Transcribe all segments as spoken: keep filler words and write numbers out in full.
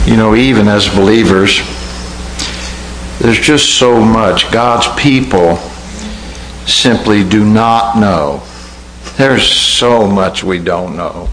You know, even as believers, there's just so much God's people simply do not know. There's so much we don't know.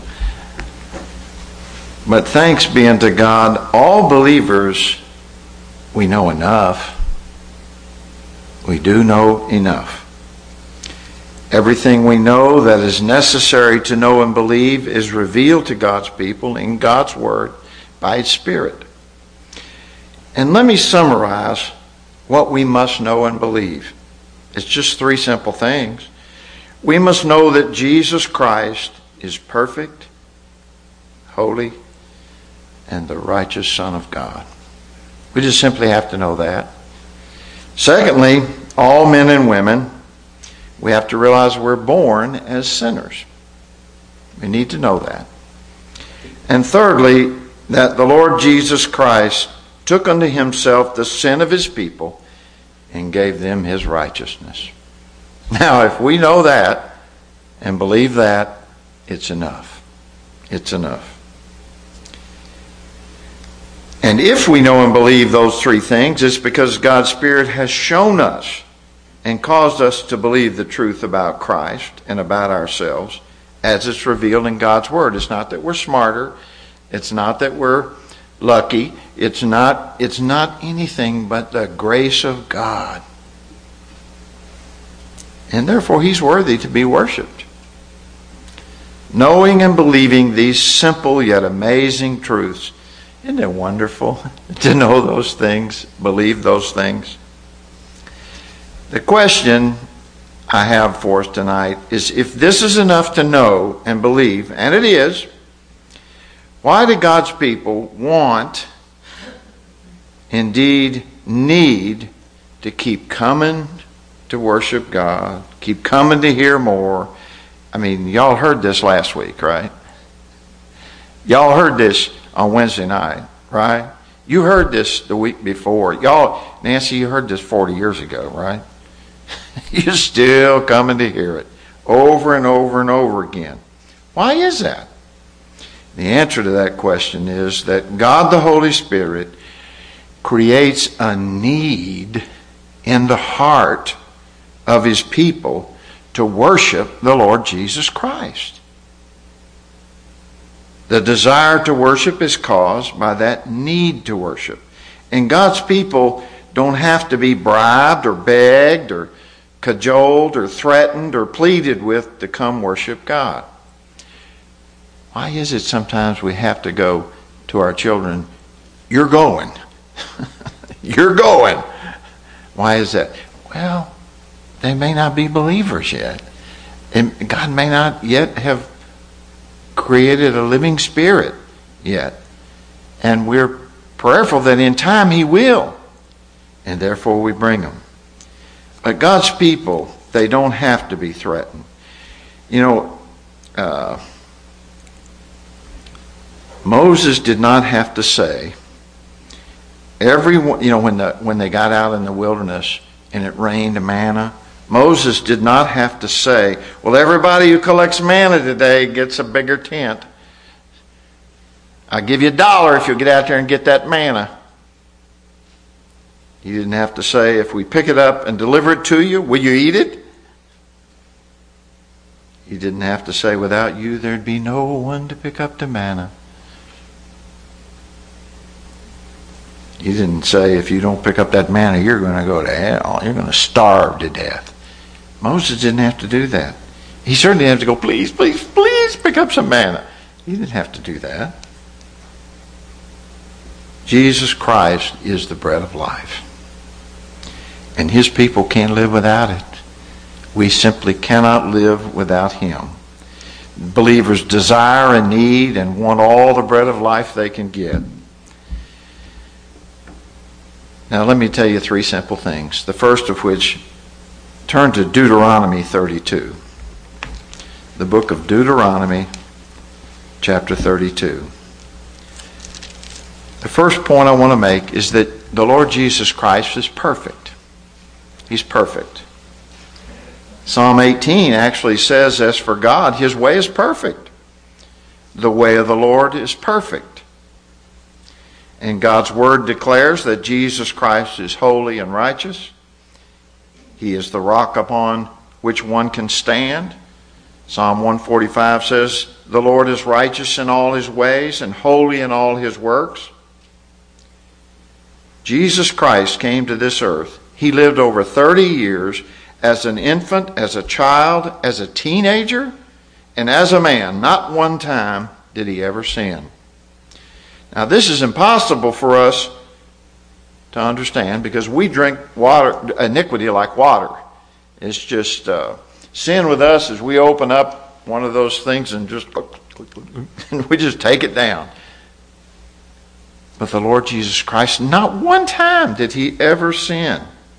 But thanks be unto God, all believers, we know enough. We do know enough. Everything we know that is necessary to know and believe is revealed to God's people in God's Word by its Spirit. And let me summarize what we must know and believe. It's just three simple things. We must know that Jesus Christ is perfect, holy, and the righteous Son of God. We just simply have to know that. Secondly, all men and women, we have to realize we're born as sinners. We need to know that. And thirdly, that the Lord Jesus Christ took unto himself the sin of his people and gave them his righteousness. Now, if we know that and believe that, it's enough. It's enough. And if we know and believe those three things, it's because God's Spirit has shown us and caused us to believe the truth about Christ and about ourselves as it's revealed in God's Word. It's not that we're smarter. It's not that we're lucky. It's not, it's not anything but the grace of God. And therefore, He's worthy to be worshipped. Knowing and believing these simple yet amazing truths, isn't it wonderful to know those things, believe those things? The question I have for us tonight is, if this is enough to know and believe, and it is, why do God's people want, indeed need, to keep coming to worship God, keep coming to hear more? I mean, y'all heard this last week, right? Y'all heard this on Wednesday night, right? You heard this the week before. Y'all, Nancy, you heard this forty years ago, right? You're still coming to hear it over and over and over again. Why is that? The answer to that question is that God the Holy Spirit creates a need in the heart of His people to worship the Lord Jesus Christ. The desire to worship is caused by that need to worship. And God's people don't have to be bribed or begged or cajoled or threatened or pleaded with to come worship God. Why is it sometimes we have to go to our children, you're going. You're going. Why is that? Well, they may not be believers yet. And God may not yet have created a living spirit yet. And we're prayerful that in time He will. And therefore we bring them. But God's people, they don't have to be threatened. You know, uh, Moses did not have to say, everyone, you know, when the when they got out in the wilderness and it rained manna, Moses did not have to say, well, everybody who collects manna today gets a bigger tent. I'll give you a dollar if you'll get out there and get that manna. He didn't have to say, if we pick it up and deliver it to you, will you eat it? He didn't have to say, without you, there'd be no one to pick up the manna. He didn't say, if you don't pick up that manna, you're going to go to hell. You're going to starve to death. Moses didn't have to do that. He certainly didn't have to go, please, please, please pick up some manna. He didn't have to do that. Jesus Christ is the bread of life. And His people can't live without it. We simply cannot live without Him. Believers desire and need and want all the bread of life they can get. Now let me tell you three simple things. The first of which, turn to Deuteronomy thirty-two. The book of Deuteronomy, chapter thirty-two. The first point I want to make is that the Lord Jesus Christ is perfect. He's perfect. Psalm eighteen actually says, as for God, His way is perfect. The way of the Lord is perfect. And God's word declares that Jesus Christ is holy and righteous. He is the rock upon which one can stand. Psalm one forty-five says, "The Lord is righteous in all his ways and holy in all his works." Jesus Christ came to this earth. He lived over thirty years as an infant, as a child, as a teenager, and as a man. Not one time did he ever sin. Now, this is impossible for us to understand because we drink water, iniquity like water. It's just uh, sin with us is we open up one of those things and just and we just take it down. But the Lord Jesus Christ, not one time did he ever sin.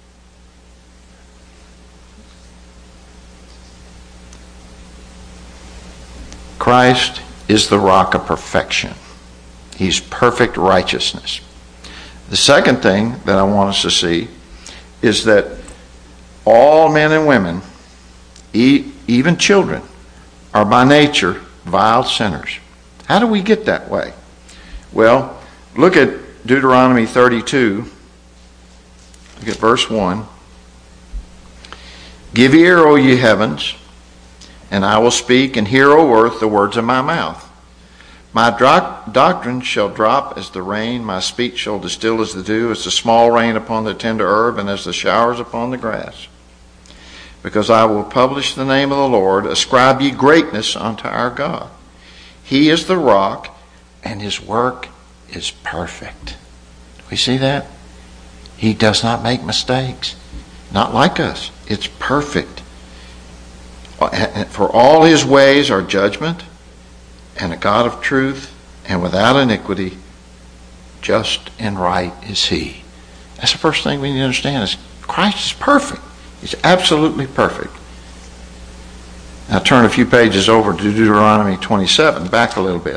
Christ is the rock of perfection. He's perfect righteousness. The second thing that I want us to see is that all men and women, even children, are by nature vile sinners. How do we get that way? Well, look at Deuteronomy thirty-two. Look at verse one. "Give ear, O ye heavens, and I will speak, and hear, O earth, the words of my mouth. My doc- doctrine shall drop as the rain, my speech shall distill as the dew, as the small rain upon the tender herb, and as the showers upon the grass. Because I will publish the name of the Lord, ascribe ye greatness unto our God. He is the rock, and his work is perfect." Do we see that? He does not make mistakes. Not like us. It's perfect. For all his ways are judgment, and a God of truth, and without iniquity, just and right is he. That's the first thing we need to understand is Christ is perfect. He's absolutely perfect. Now turn a few pages over to Deuteronomy twenty-seven, back a little bit.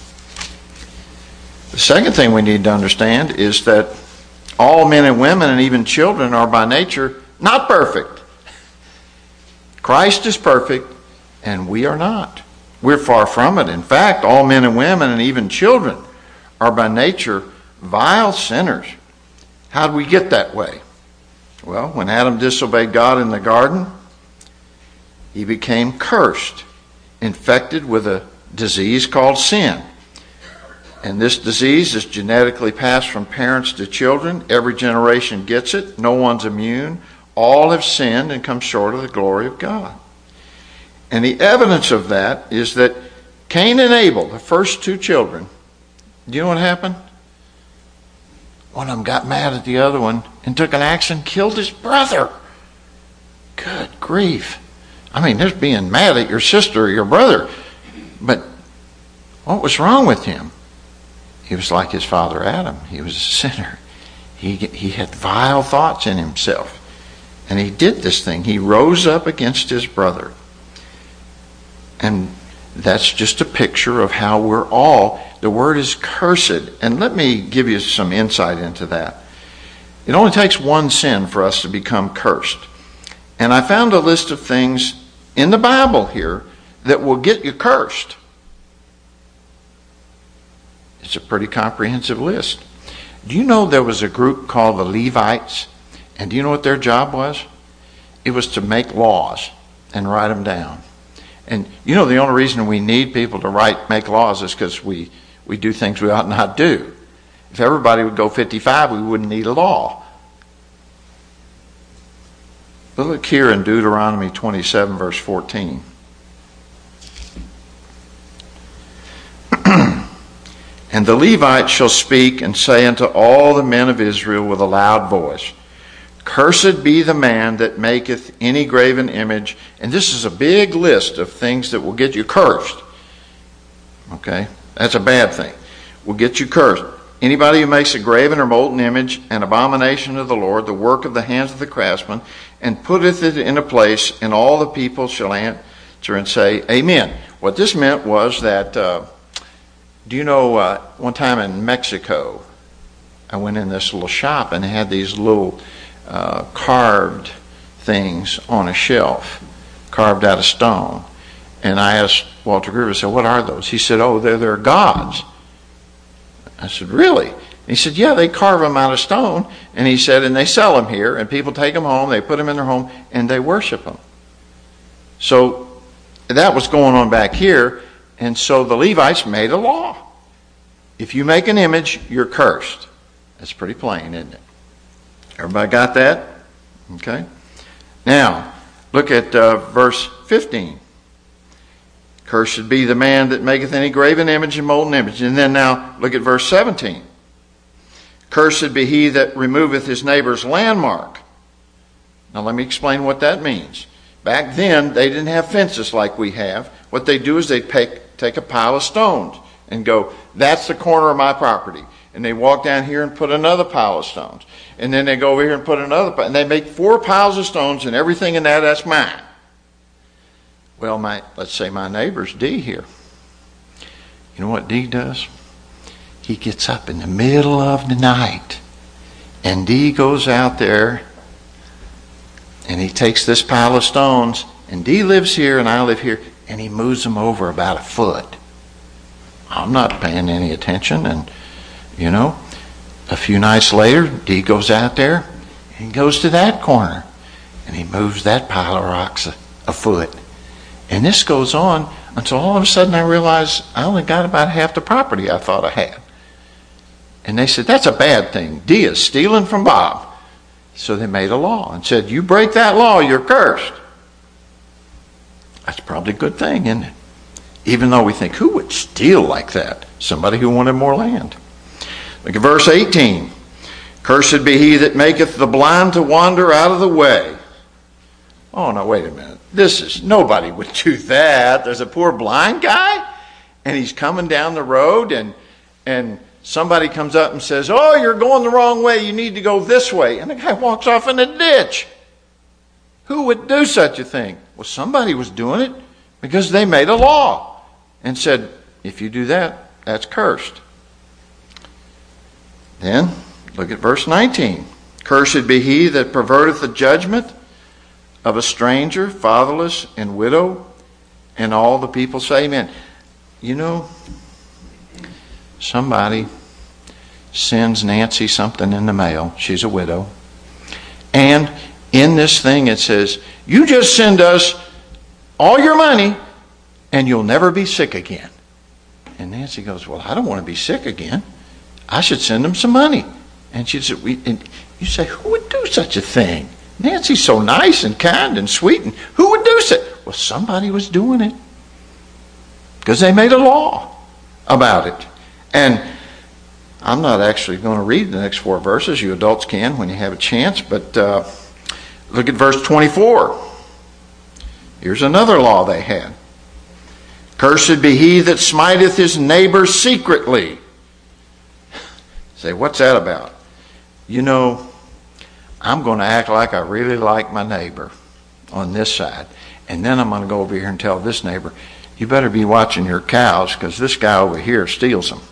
The second thing we need to understand is that all men and women and even children are by nature not perfect. Christ is perfect and we are not. We're far from it. In fact, all men and women and even children are by nature vile sinners. How did we get that way? Well, when Adam disobeyed God in the garden, he became cursed, infected with a disease called sin. And this disease is genetically passed from parents to children. Every generation gets it. No one's immune. All have sinned and come short of the glory of God. And the evidence of that is that Cain and Abel, the first two children, do you know what happened? One of them got mad at the other one and took an axe and killed his brother. Good grief. I mean, there's being mad at your sister or your brother. But what was wrong with him? He was like his father Adam. He was a sinner. He, he had vile thoughts in himself. And he did this thing. He rose up against his brother. And that's just a picture of how we're all, the word is cursed. And let me give you some insight into that. It only takes one sin for us to become cursed. And I found a list of things in the Bible here that will get you cursed. It's a pretty comprehensive list. Do you know there was a group called the Levites? And do you know what their job was? It was to make laws and write them down. And you know the only reason we need people to write, make laws is because we, we do things we ought not do. If everybody would go fifty-five, we wouldn't need a law. But look here in Deuteronomy twenty-seven, verse fourteen. "And the Levites shall speak and say unto all the men of Israel with a loud voice, Cursed be the man that maketh any graven image." And this is a big list of things that will get you cursed. Okay? That's a bad thing. Will get you cursed. "Anybody who makes a graven or molten image, an abomination of the Lord, the work of the hands of the craftsman, and putteth it in a place, and all the people shall answer and say, Amen." What this meant was that, uh, do you know, uh, one time in Mexico, I went in this little shop and they had these little Uh, carved things on a shelf, carved out of stone. And I asked Walter Gruber, I said, "What are those?" He said, "Oh, they're, they're gods." I said, really? He said, yeah, they carve them out of stone. And he said, and they sell them here, and people take them home, they put them in their home, and they worship them. So that was going on back here, and so the Levites made a law. If you make an image, you're cursed. That's pretty plain, isn't it? Everybody got that? Okay. Now, look at uh, verse fifteen. Cursed be the man that maketh any graven image and molten image. And then now, look at verse seventeen. Cursed be he that removeth his neighbor's landmark. Now let me explain what that means. Back then, they didn't have fences like we have. What they do is they take, take a pile of stones and go, that's the corner of my property. And they walk down here and put another pile of stones. And then they go over here and put another pile. And they make four piles of stones, and everything in that, that's mine. Well, my let's say my neighbor's D here. You know what D does? He gets up in the middle of the night, and D goes out there, and he takes this pile of stones, and D lives here and I live here, and he moves them over about a foot. I'm not paying any attention, and you know, a few nights later, D goes out there, and he goes to that corner, and he moves that pile of rocks a, a foot. And this goes on until all of a sudden I realize I only got about half the property I thought I had. And they said, that's a bad thing. D is stealing from Bob. So they made a law and said, you break that law, you're cursed. That's probably a good thing, isn't it? Even though we think, who would steal like that? Somebody who wanted more land. Look at verse eighteen. Cursed be he that maketh the blind to wander out of the way. Oh, no, wait a minute. This is, nobody would do that. There's a poor blind guy, and he's coming down the road, and and somebody comes up and says, oh, you're going the wrong way. You need to go this way. And the guy walks off in a ditch. Who would do such a thing? Well, somebody was doing it because they made a law and said, if you do that, that's cursed. Then, look at verse nineteen. Cursed be he that perverteth the judgment of a stranger, fatherless, and widow. And all the people say amen. You know, somebody sends Nancy something in the mail. She's a widow. And in this thing it says, you just send us all your money and you'll never be sick again. And Nancy goes, well, I don't want to be sick again. I should send them some money. And she said, we, and you say, who would do such a thing? Nancy's so nice and kind and sweet. And who would do such? Well, somebody was doing it. Because they made a law about it. And I'm not actually going to read the next four verses. You adults can when you have a chance. But uh, look at verse twenty-four. Here's another law they had. Cursed be he that smiteth his neighbor secretly. Say, what's that about? You know, I'm going to act like I really like my neighbor on this side. And then I'm going to go over here and tell this neighbor, you better be watching your cows because this guy over here steals them.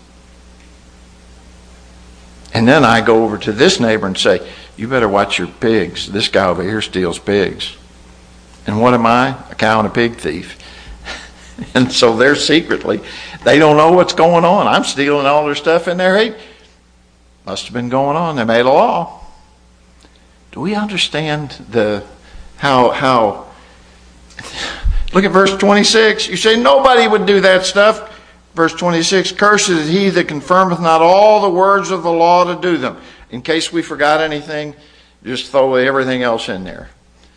And then I go over to this neighbor and say, you better watch your pigs. This guy over here steals pigs. And what am I? A cow and a pig thief. And so they're secretly, they don't know what's going on. I'm stealing all their stuff in there. Hey, must have been going on. They made a law. Do we understand the how how look at verse twenty-six. You say nobody would do that stuff. Verse twenty-six, cursed is he that confirmeth not all the words of the law to do them. In case we forgot anything, just throw everything else in there.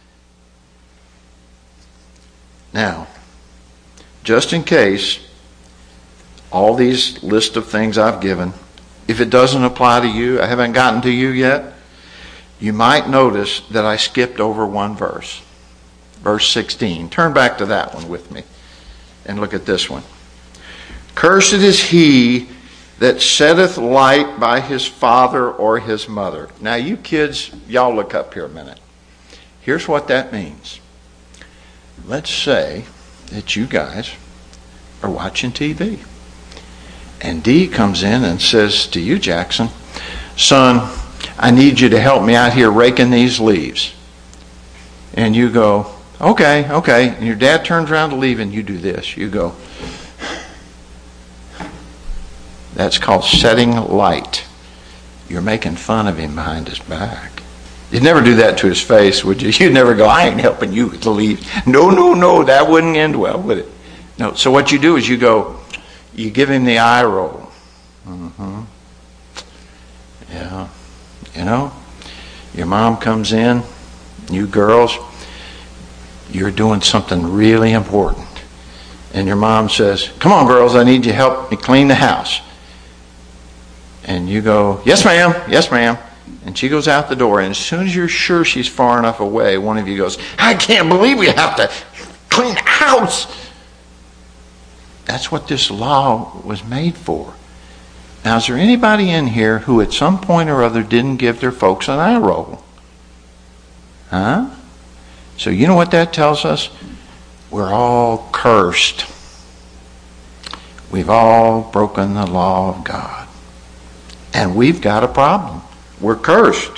Now, just in case all these list of things I've given, if it doesn't apply to you, I haven't gotten to you yet, you might notice that I skipped over one verse. Verse sixteen. Turn back to that one with me and look at this one. Cursed is he that setteth light by his father or his mother. Now you kids, y'all look up here a minute. Here's what that means. Let's say that you guys are watching T V. And Dee comes in and says to you, Jackson, son, I need you to help me out here raking these leaves. And you go, okay, okay. And your dad turns around to leave and you do this. You go, That's called setting light. You're making fun of him behind his back. You'd never do that to his face, would you? You'd never go, I ain't helping you to leave. No, no, no, that wouldn't end well, would it? No. So what you do is you go, you give him the eye roll. Mm-hmm. Yeah. You know, your mom comes in, you girls, you're doing something really important. And your mom says, come on, girls, I need you to help me clean the house. And you go, yes, ma'am, yes, ma'am. And she goes out the door, and as soon as you're sure she's far enough away, one of you goes, I can't believe we have to clean the house. That's what this law was made for. Now, is there anybody in here who at some point or other didn't give their folks an eye roll? Huh? So you know what that tells us? We're all cursed. We've all broken the law of God. And we've got a problem. We're cursed.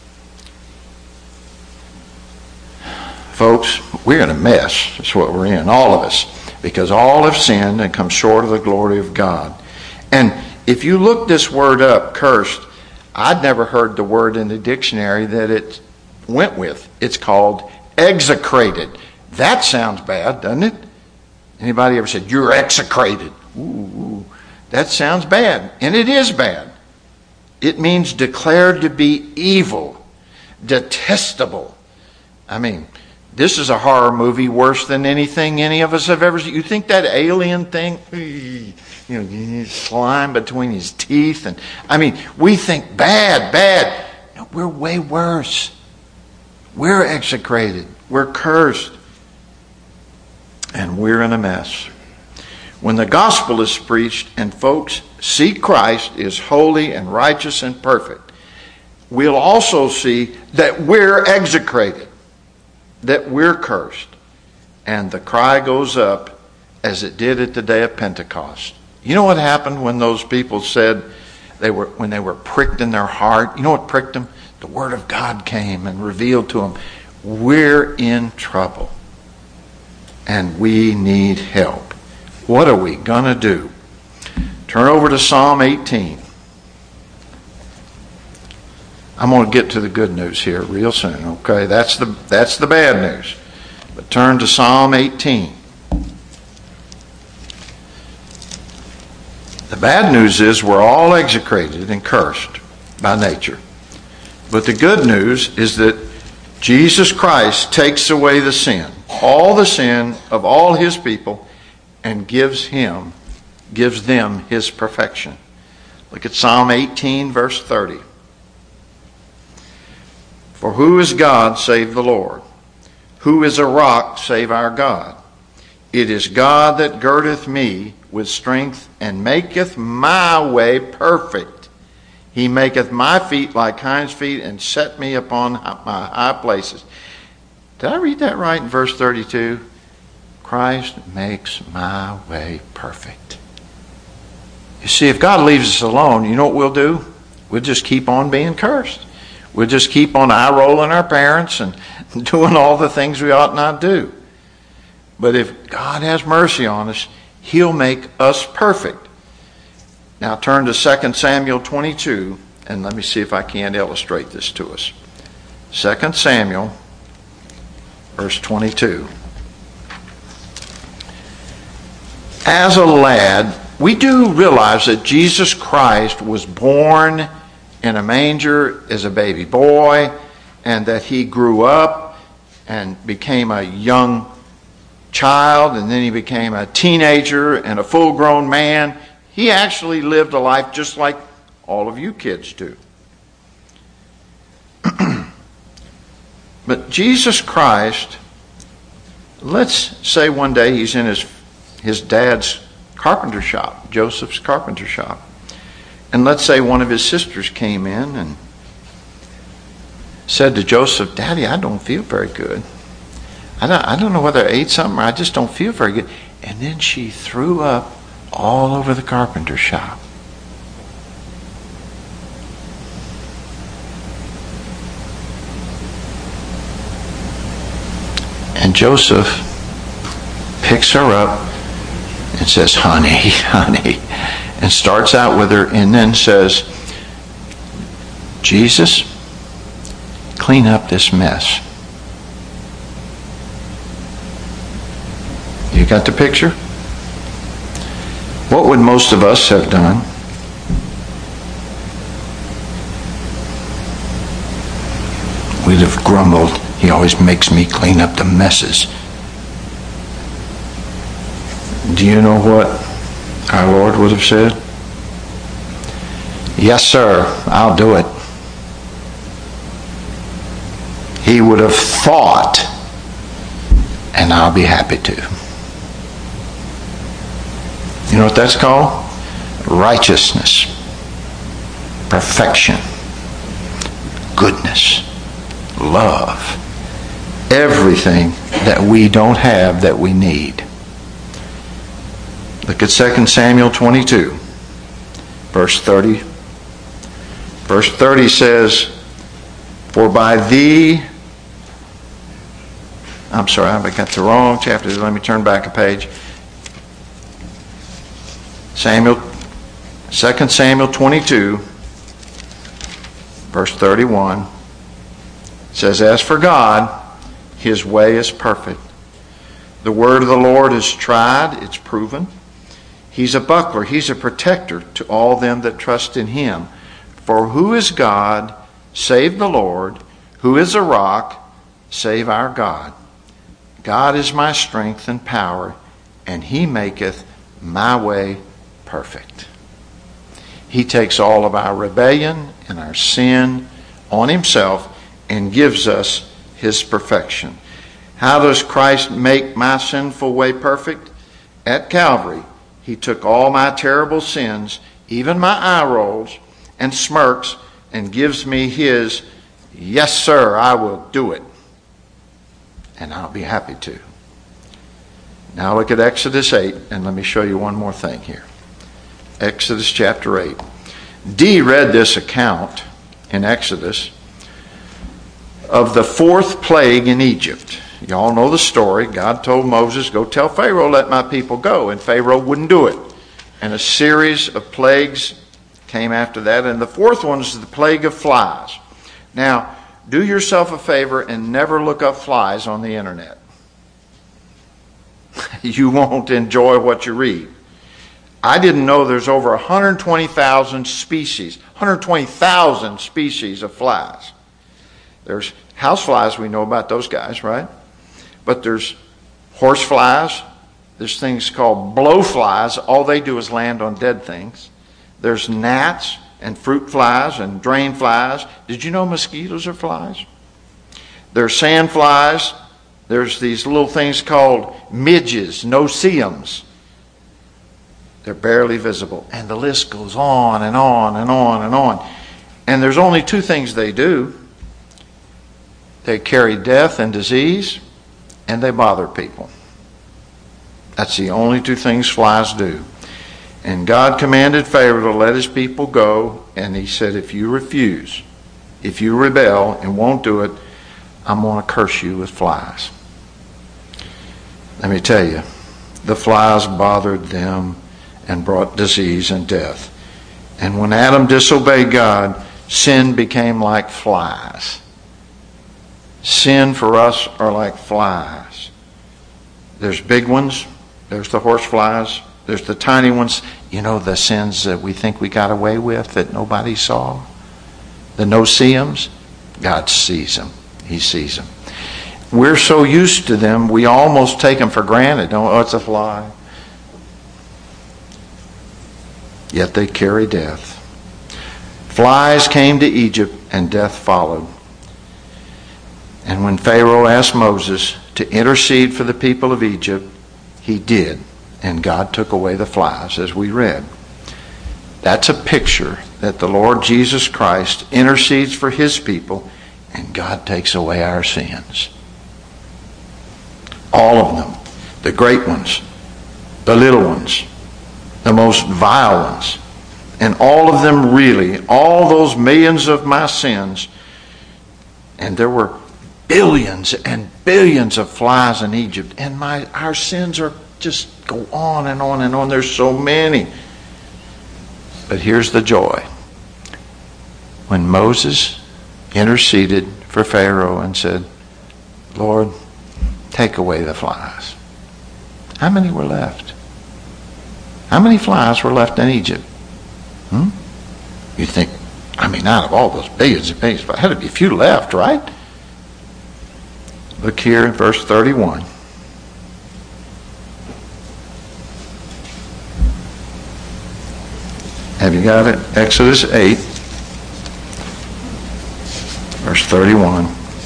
Folks, we're in a mess. That's what we're in, all of us. Because all have sinned and come short of the glory of God. And if you look this word up, cursed, I'd never heard the word in the dictionary that it went with. It's called execrated. That sounds bad, doesn't it? Anybody ever said, you're execrated? Ooh, that sounds bad. And it is bad. It means declared to be evil, detestable. I mean, this is a horror movie worse than anything any of us have ever seen. You think that alien thing, you know, slime between his teeth, and I mean, we think bad, bad. No, we're way worse. We're execrated. We're cursed. And we're in a mess. When the gospel is preached and folks see Christ is holy and righteous and perfect, we'll also see that we're execrated, that we're cursed. And the cry goes up as it did at the day of Pentecost. You know what happened when those people said, they were when they were pricked in their heart? You know what pricked them? The word of God came and revealed to them, we're in trouble and we need help. What are we going to do? Turn over to Psalm eighteen. I'm going to get to the good news here real soon, okay? That's the, that's the bad news. But turn to Psalm eighteen. The bad news is we're all execrated and cursed by nature. But the good news is that Jesus Christ takes away the sin, all the sin of all his people, and gives him, gives them his perfection. Look at Psalm eighteen, verse thirty. For who is God save the Lord? Who is a rock save our God? It is God that girdeth me with strength and maketh my way perfect. He maketh my feet like hinds' feet and set me upon my high places. Did I read that right in verse thirty-two? Christ makes my way perfect. You see, if God leaves us alone, you know what we'll do? We'll just keep on being cursed. We'll just keep on eye-rolling our parents and doing all the things we ought not do. But if God has mercy on us, he'll make us perfect. Now turn to Second Samuel twenty-two, and let me see if I can illustrate this to us. Second Samuel, verse twenty-two. As a lad, we do realize that Jesus Christ was born in a manger as a baby boy, and that he grew up and became a young child, and then he became a teenager and a full-grown man. He actually lived a life just like all of you kids do. But Jesus Christ, let's say one day he's in his his dad's carpenter shop, Joseph's carpenter shop. And let's say one of his sisters came in and said to Joseph, Daddy, I don't feel very good. I don't, I don't know whether I ate something or I just don't feel very good. And then she threw up all over the carpenter shop. And Joseph picks her up and says, honey, honey. and starts out with her and then says, Jesus, clean up this mess. You got the picture? What would most of us have done? We'd have grumbled, he always makes me clean up the messes. Do you know what our Lord would have said? Yes, sir, I'll do it. He would have thought, and I'll be happy to. You know what that's called? Righteousness, perfection, goodness, love, everything that we don't have that we need. Look at Second Samuel twenty-two, verse thirty. Verse thirty says, for by thee, I'm sorry, I got the wrong chapter. Let me turn back a page. Samuel, Second Samuel twenty-two, verse thirty-one, says, as for God, his way is perfect. The word of the Lord is tried, it's proven. He's a buckler, he's a protector to all them that trust in him. For who is God, save the Lord? Who is a rock, save our God? God is my strength and power, and he maketh my way perfect. He takes all of our rebellion and our sin on himself and gives us his perfection. How does Christ make my sinful way perfect? At Calvary, he took all my terrible sins, even my eye rolls and smirks, and gives me his, yes, sir, I will do it. And I'll be happy to. Now look at Exodus eight, and let me show you one more thing here. Exodus chapter eight. Dee read this account in Exodus of the fourth plague in Egypt. Y'all know the story. God told Moses, go tell Pharaoh, let my people go. And Pharaoh wouldn't do it. And a series of plagues came after that. And the fourth one is the plague of flies. Now, do yourself a favor and never look up flies on the internet. You won't enjoy what you read. I didn't know there's over one hundred twenty thousand species, one hundred twenty thousand species of flies. There's house flies, we know about those guys, right? But there's horse flies. There's things called blowflies. All they do is land on dead things. There's gnats and fruit flies and drain flies. Did you know mosquitoes are flies? There's sand flies. There's these little things called midges, no-see-ums. They're barely visible. And the list goes on and on and on and on. And there's only two things they do. They carry death and disease, and they bother people. That's the only two things flies do. And God commanded Pharaoh to let his people go, and he said, if you refuse, if you rebel and won't do it, I'm going to curse you with flies. Let me tell you, the flies bothered them and brought disease and death. And when Adam disobeyed God, sin became like flies. Sin for us are like flies. There's big ones. There's the horse flies. There's the tiny ones. You know, the sins that we think we got away with that nobody saw. The no-see-ums. God sees them. He sees them. We're so used to them, we almost take them for granted. Oh, it's a fly. Yet they carry death. Flies came to Egypt and death followed. And when Pharaoh asked Moses to intercede for the people of Egypt, he did. And God took away the flies, as we read. That's a picture that the Lord Jesus Christ intercedes for his people, and God takes away our sins. All of them. The great ones, the little ones, the most vile ones. And all of them really, all those millions of my sins. And there were billions and billions of flies in Egypt. And my our sins are just go on and on and on. There's so many. But here's the joy. When Moses interceded for Pharaoh and said, Lord, take away the flies. How many were left? How many flies were left in Egypt? Hmm? You think, I mean, out of all those billions and billions, there had to be a few left, right? Look here in verse thirty-one. Have you got it? Exodus eight, verse thirty-one.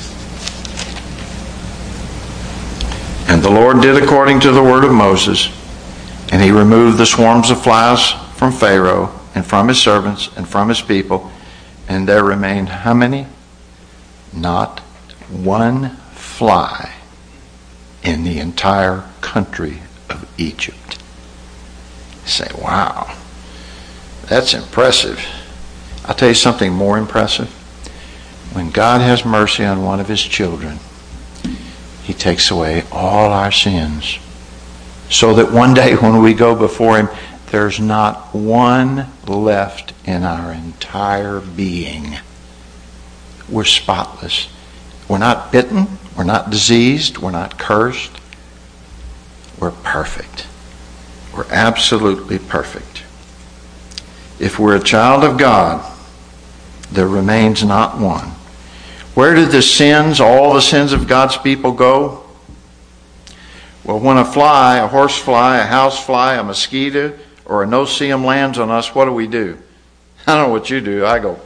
And the Lord did according to the word of Moses, and he removed the swarms of flies from Pharaoh and from his servants and from his people, and there remained how many? Not one fly in the entire country of Egypt. You say, wow, that's impressive. I'll tell you something more impressive. When God has mercy on one of his children, he takes away all our sins, so that one day when we go before him, there's not one left in our entire being. We're spotless. We're not bitten. We're not diseased. We're not cursed. We're perfect. We're absolutely perfect. If we're a child of God, there remains not one. Where did the sins, all the sins of God's people go? Well, when a fly, a horsefly, a housefly, a mosquito, or a no-see-um lands on us, what do we do? I don't know what you do. I go,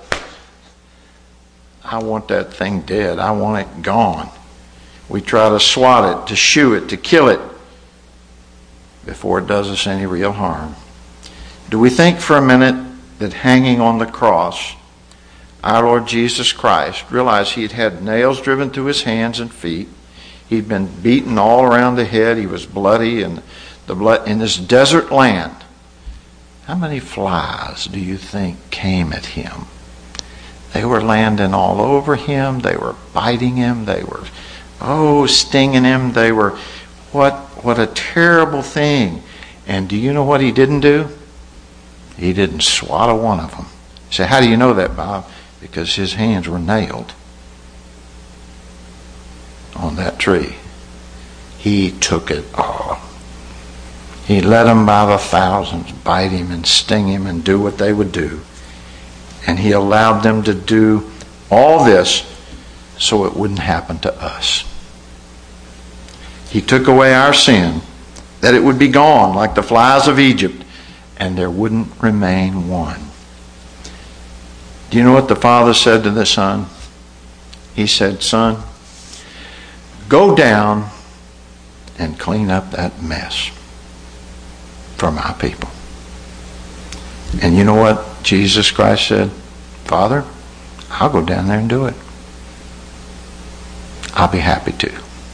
I want that thing dead. I want it gone. We try to swat it, to shoo it, to kill it before it does us any real harm. Do we think for a minute that hanging on the cross, our Lord Jesus Christ, realized he had had nails driven through his hands and feet. He'd been beaten all around the head. He was bloody, and the blood in this desert land. How many flies do you think came at him? They were landing all over him. They were biting him. They were, oh, stinging him. They were, what, what a terrible thing. And do you know what he didn't do? He didn't swat a one of them. You say, how do you know that, Bob? Because his hands were nailed on that tree. He took it all. He let them by the thousands bite him and sting him and do what they would do. And he allowed them to do all this so it wouldn't happen to us. He took away our sin, that it would be gone like the flies of Egypt, and there wouldn't remain one. Do you know what the Father said to the Son? He said, Son, go down and clean up that mess for my people. And you know what Jesus Christ said? Father, I'll go down there and do it. I'll be happy to.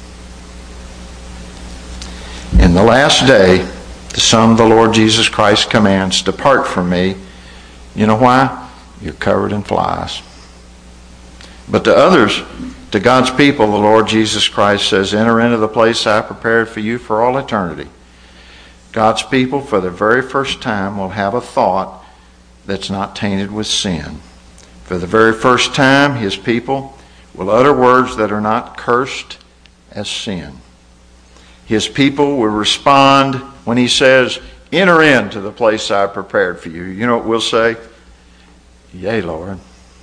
In the last day, the Son of the Lord Jesus Christ commands, depart from me. You know why? You're covered in flies. But to others, to God's people, the Lord Jesus Christ says, enter into the place I prepared for you for all eternity. God's people, for the very first time, will have a thought that's not tainted with sin. For the very first time, his people will utter words that are not cursed as sin. His people will respond when he says, enter into the place I prepared for you. You know what we'll say? Yea, Lord.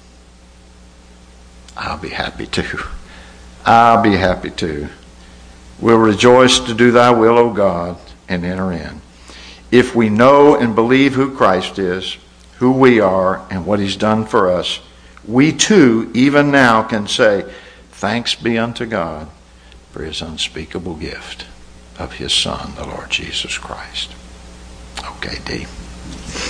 I'll be happy to. I'll be happy to. We'll rejoice to do thy will, O God, and enter in. If we know and believe who Christ is, who we are, and what he's done for us, we too, even now, can say, thanks be unto God for his unspeakable gift of his Son, the Lord Jesus Christ. Okay, Dee.